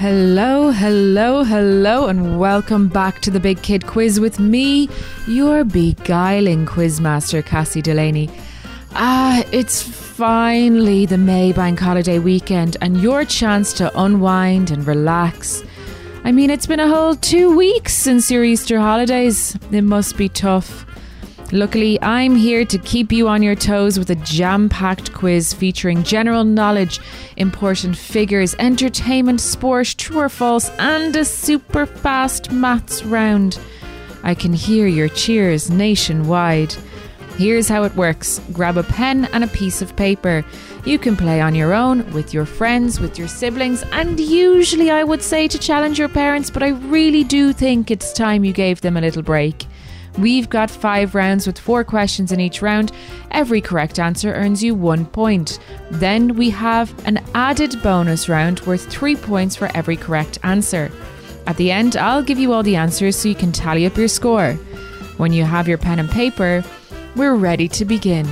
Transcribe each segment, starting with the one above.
Hello, hello, hello, and welcome back to the Big Kid Quiz with me, your beguiling quizmaster, Cassie Delaney. It's finally the May Bank Holiday weekend and your chance to unwind and relax. I mean, it's been a whole 2 weeks since your Easter holidays. It must be tough. Luckily, I'm here to keep you on your toes with a jam-packed quiz featuring general knowledge, important figures, entertainment, sport, true or false, and a super fast maths round. I can hear your cheers nationwide. Here's how it works. Grab a pen and a piece of paper. You can play on your own, with your friends, with your siblings, and usually I would say to challenge your parents, but I really do think it's time you gave them a little break. We've got 5 rounds with 4 questions in each round. Every correct answer earns you 1 point. Then we have an added bonus round worth 3 points for every correct answer. At the end, I'll give you all the answers so you can tally up your score. When you have your pen and paper, we're ready to begin.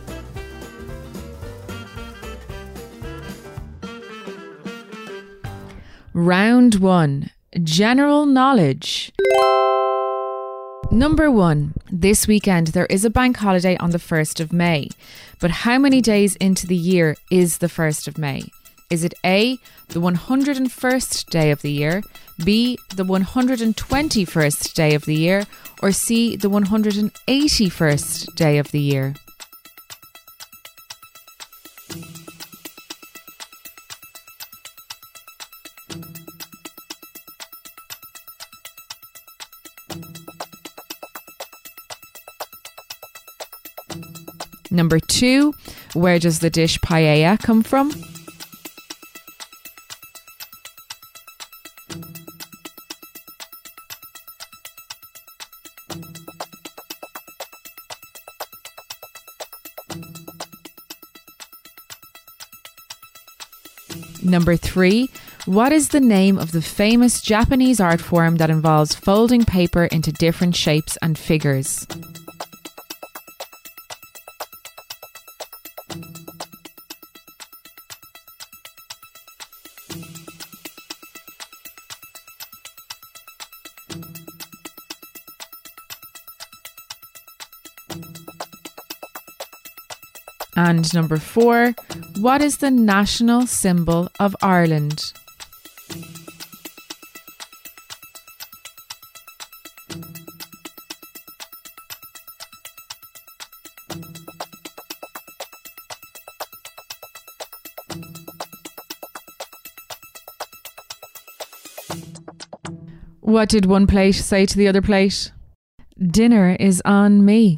Round 1. General knowledge. Number 1. This weekend there is a bank holiday on the 1st of May. But how many days into the year is the 1st of May? Is it A, the 101st day of the year, B, the 121st day of the year, or C, the 181st day of the year? Number 2, where does the dish paella come from? Number 3, what is the name of the famous Japanese art form that involves folding paper into different shapes and figures? And number 4, what is the national symbol of Ireland? What did one plate say to the other plate? Dinner is on me.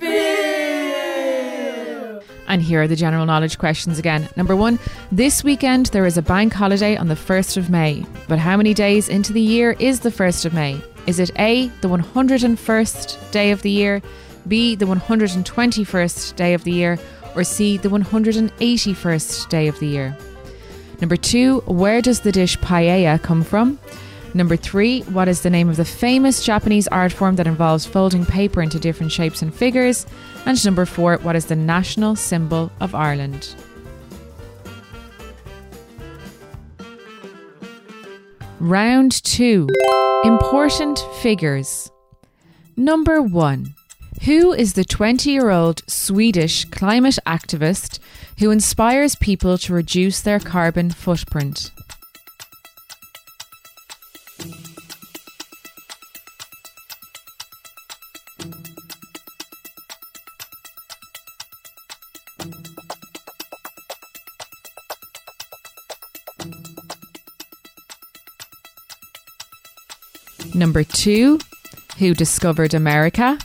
And here are the general knowledge questions again. Number 1, this weekend there is a bank holiday on the 1st of May. But how many days into the year is the 1st of May? Is it A, the 101st day of the year, B, the 121st day of the year, or C, the 181st day of the year? Number 2, where does the dish paella come from? Number 3, what is the name of the famous Japanese art form that involves folding paper into different shapes and figures? And number 4, what is the national symbol of Ireland? Round 2. Important figures. Number 1. Who is the 20-year-old Swedish climate activist who inspires people to reduce their carbon footprint? Number 2, who discovered America?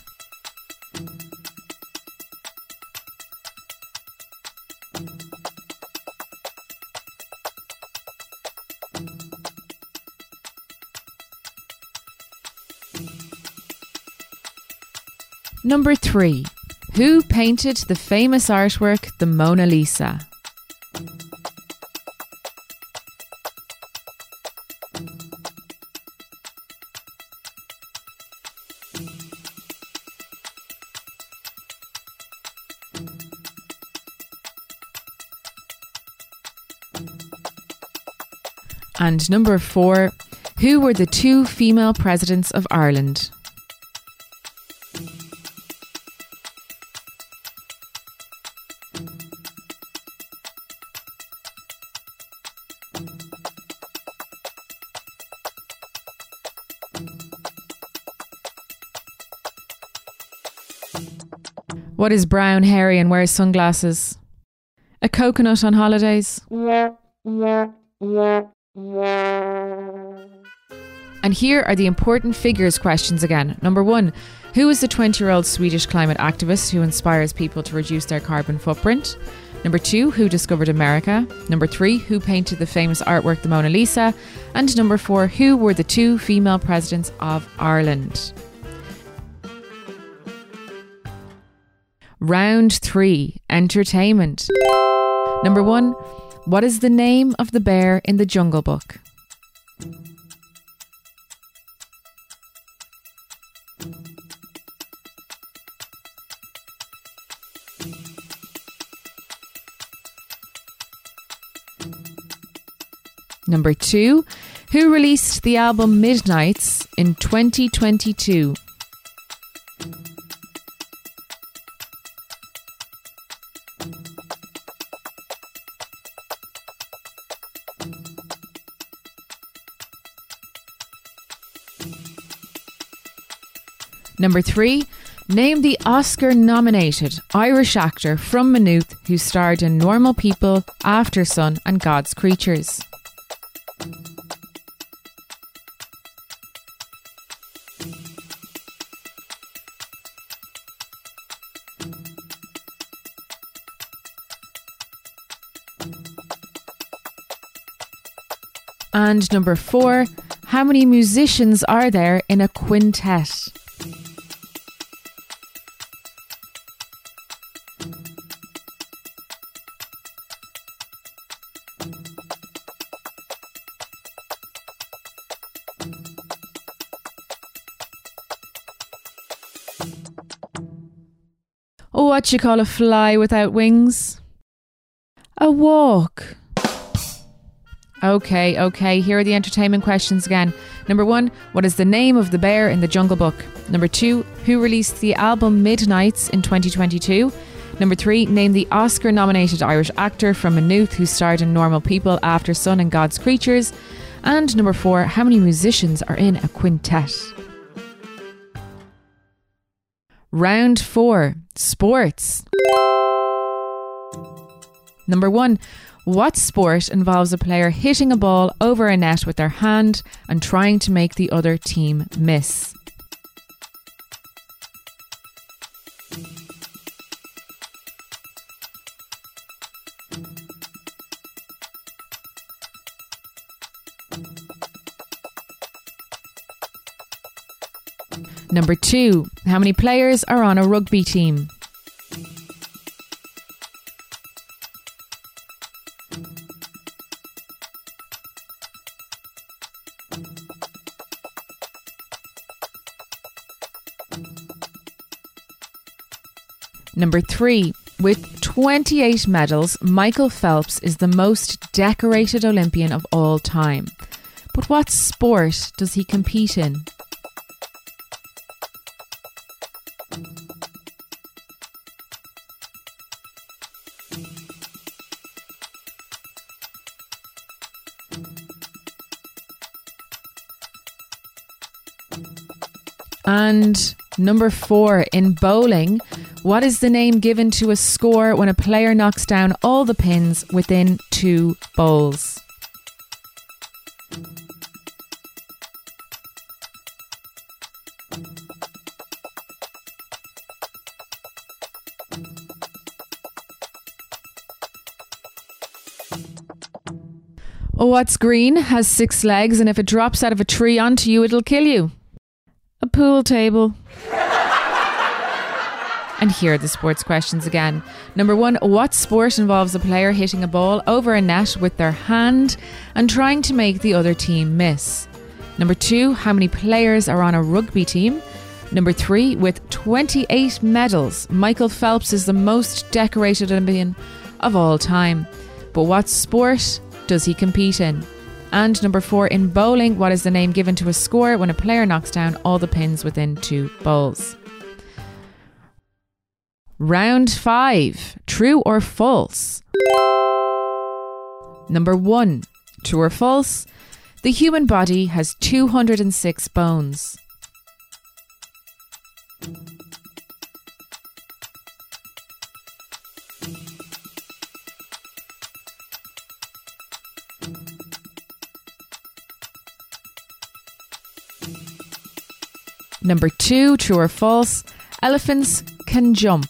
Number 3, who painted the famous artwork The Mona Lisa? And number 4, Who were the two female presidents of Ireland? What is brown, hairy and wears sunglasses? A coconut on holidays? And here are the important figures questions again. Number 1, who is the 20-year-old Swedish climate activist who inspires people to reduce their carbon footprint? Number 2, who discovered America? Number 3, who painted the famous artwork The Mona Lisa? And number 4, who were the two female presidents of Ireland? Round 3, entertainment. Number 1, what is the name of the bear in the Jungle Book? Number 2, who released the album Midnights in 2022? Number 3, name the Oscar-nominated Irish actor from Maynooth who starred in Normal People, Aftersun and God's Creatures. And number 4, how many musicians are there in a quintet? What you call a fly without wings? A walk. Okay, here are the entertainment questions again. Number 1, what is the name of the bear in the Jungle Book? Number 2, who released the album Midnights in 2022? Number 3, name the Oscar-nominated Irish actor from Maynooth who starred in Normal People, Aftersun and God's Creatures? And number 4, how many musicians are in a quintet? Round 4, sports. Number 1, what sport involves a player hitting a ball over a net with their hand and trying to make the other team miss? Number 2, how many players are on a rugby team? Number 3, with 28 medals, Michael Phelps is the most decorated Olympian of all time. But what sport does he compete in? And number 4, in bowling, what is the name given to a score when a player knocks down all the pins within 2 bowls? What's green, has 6 legs, and if it drops out of a tree onto you, it'll kill you? A pool table. And here are the sports questions again. Number 1, what sport involves a player hitting a ball over a net with their hand and trying to make the other team miss? Number 2, how many players are on a rugby team? Number 3, with 28 medals, Michael Phelps is the most decorated Olympian of all time. But what sport does he compete in? And number 4, in bowling, what is the name given to a score when a player knocks down all the pins within 2 balls? Round 5, true or false? Number 1, true or false? The human body has 206 bones. Number 2, true or false? Elephants can jump.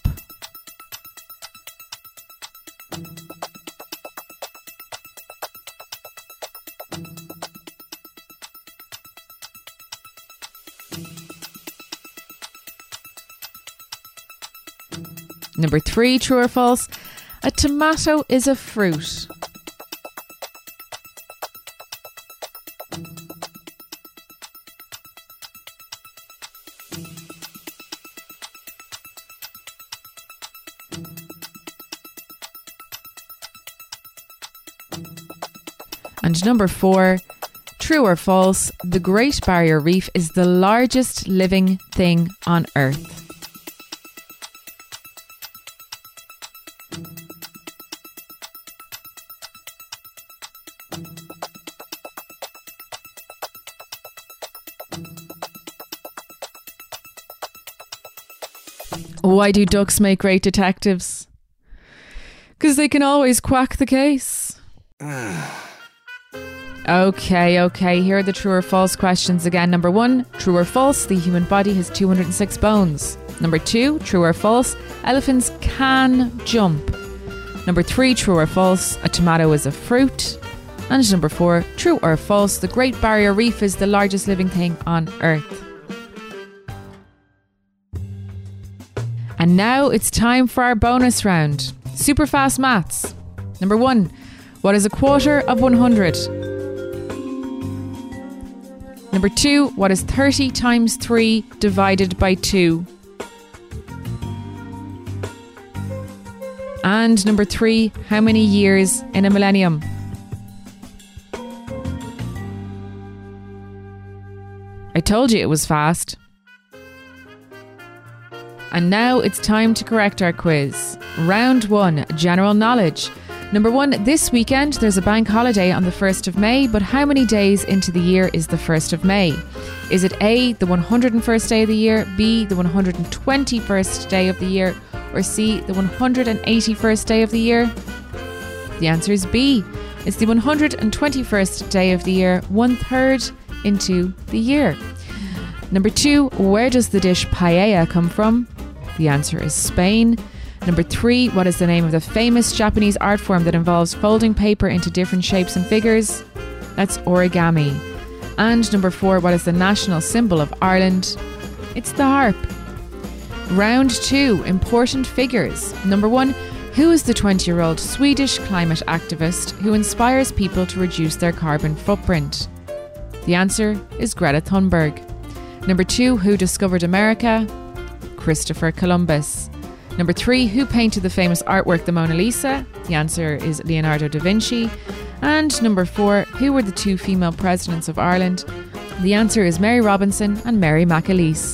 Number 3, true or false? A tomato is a fruit. And number 4, true or false? The Great Barrier Reef is the largest living thing on Earth. Why do ducks make great detectives? Because they can always quack the case. Okay, here are the true or false questions again. Number 1, true or false? The human body has 206 bones. Number 2, true or false? Elephants can jump. Number 3, true or false? A tomato is a fruit. And number 4, true or false? The Great Barrier Reef is the largest living thing on Earth. And now it's time for our bonus round. Super fast maths. Number 1, what is a quarter of 100? Number 2, what is 30 times 3 divided by 2? And number 3, how many years in a millennium? I told you it was fast. And now it's time to correct our quiz. Round 1, general knowledge. Number 1, this weekend there's a bank holiday on the 1st of May, but how many days into the year is the 1st of May? Is it A, the 101st day of the year, B, the 121st day of the year, or C, the 181st day of the year? The answer is B. It's the 121st day of the year, 1/3 into the year. Number 2, where does the dish paella come from? The answer is Spain. Number 3, what is the name of the famous Japanese art form that involves folding paper into different shapes and figures? That's origami. And number 4, what is the national symbol of Ireland? It's the harp. Round 2, important figures. Number 1, who is the 20-year-old Swedish climate activist who inspires people to reduce their carbon footprint? The answer is Greta Thunberg. Number 2, who discovered America? Christopher Columbus. Number 3, who painted the famous artwork The Mona Lisa? The answer is Leonardo da Vinci. And number 4, who were the 2 female presidents of Ireland? The answer is Mary Robinson and Mary McAleese.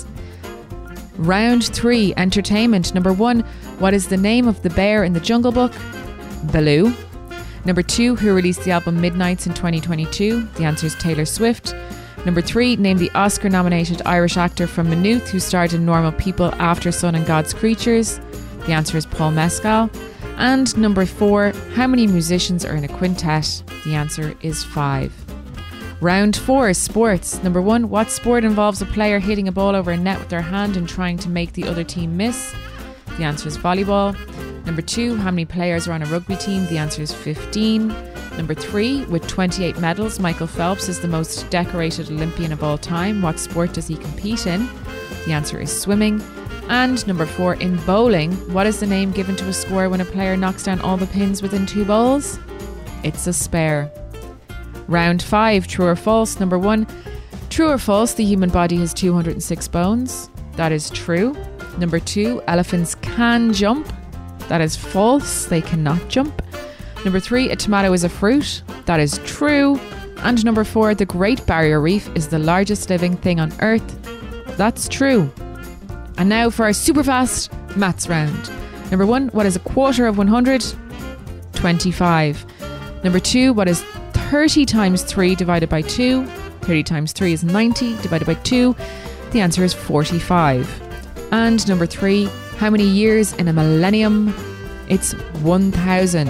Round 3, entertainment. Number 1, what is the name of the bear in the Jungle Book? Baloo. Number 2, who released the album Midnights in 2022? The answer is Taylor Swift. Number 3, name the Oscar-nominated Irish actor from Maynooth who starred in Normal People, After Sun and God's Creatures. The answer is Paul Mescal. And number 4, how many musicians are in a quintet? The answer is 5. Round 4, sports. Number 1, what sport involves a player hitting a ball over a net with their hand and trying to make the other team miss? The answer is volleyball. Number 2, how many players are on a rugby team? The answer is 15. Number 3, with 28 medals, Michael Phelps is the most decorated Olympian of all time. What sport does he compete in? The answer is swimming. And number 4, in bowling, what is the name given to a score when a player knocks down all the pins within 2 balls? It's a spare. Round 5, true or false. Number 1, true or false, the human body has 206 bones. That is true. Number 2, elephants can jump. That is false, they cannot jump. Number 3, a tomato is a fruit. That is true. And number 4, the Great Barrier Reef is the largest living thing on Earth. That's true. And now for our super fast maths round. Number 1, what is a quarter of 100? 25. Number 2, what is 30 times 3 divided by 2? 30 times 3 is 90 divided by 2. The answer is 45. And number 3, how many years in a millennium? It's 1000.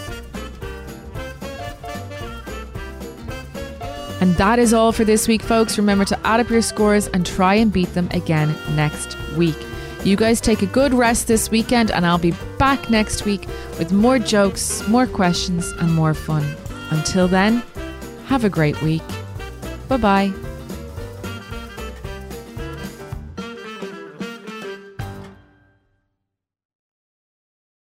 And that is all for this week, folks. Remember to add up your scores and try and beat them again next week. You guys take a good rest this weekend, and I'll be back next week with more jokes, more questions, and more fun. Until then, have a great week. Bye-bye.